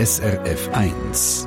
SRF 1.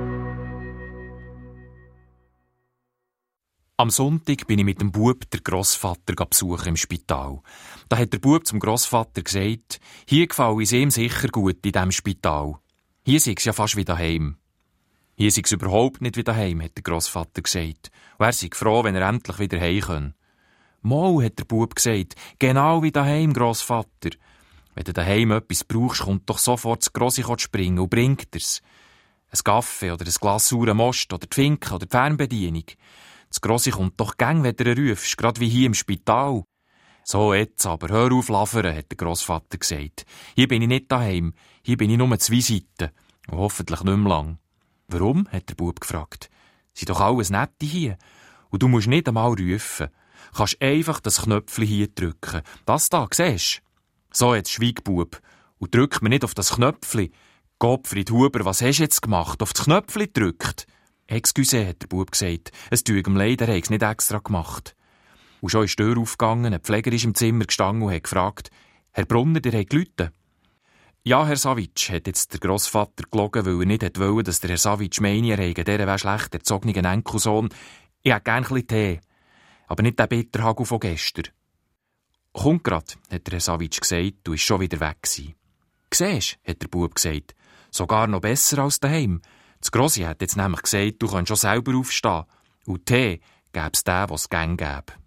Am Sonntag bin ich mit dem Bub den Grossvater besuchen im Spital. Da hat der Bub zum Grossvater gesagt, hier gefalle es ihm sicher gut in diesem Spital. Hier sei es ja fast wie daheim. Hier sei es überhaupt nicht wie daheim, hat der Grossvater gesagt. Und er sei froh, wenn er endlich wieder heim kann. Mal, hat der Bub gesagt, genau wie daheim, Grossvater. Wenn du daheim etwas brauchst, kommt doch sofort das Grossi springen und bringt dir's. Ein Kaffee oder ein Glas sauren Most oder die Finke oder die Fernbedienung. Das Grossi kommt doch gäng, wenn du ihn rufst, gerade wie hier im Spital. So jetzt aber, hör auf lavern, hat der Grossvater gesagt. Hier bin ich nicht daheim, hier bin ich nur 2 Seiten. Und hoffentlich nicht mehr lang. Warum? Hat der Bub gefragt. Sind doch alles Nette hier. Und du musst nicht einmal rufen. Kannst einfach das Knöpfchen hier drücken. Das da, siehst du? So, jetzt schweig, Bub. Und drück mir nicht auf das Knöpfchen. Gottfried Huber, was hast du jetzt gemacht? Auf das Knöpfchen gedrückt? Excuse, hat der Bub gesagt. Es tut ihm leid, er hat es nicht extra gemacht. Und schon ist die Tür aufgegangen, ein Pfleger ist im Zimmer gestanden und hat gefragt, Herr Brunner, der hat geläutet. Ja, Herr Savitsch, hat jetzt der Grossvater gelogen, weil er nicht wollte, dass der Herr Savitsch meine, er hätte dieser schlecht erzogenen Enkelsohn. Ich hätte gern ein bisschen Tee. Aber nicht den Bitterhagel von gestern. Kommt grad, hat der Herr Savitsch gesagt, du bist schon wieder weg gewesen. Siehst, hat der Bub gesagt, sogar noch besser als daheim. Das Grossi hat jetzt nämlich gesagt, du kannst schon selber aufstehen. Und Tee gäb's den, was es gern gäbe.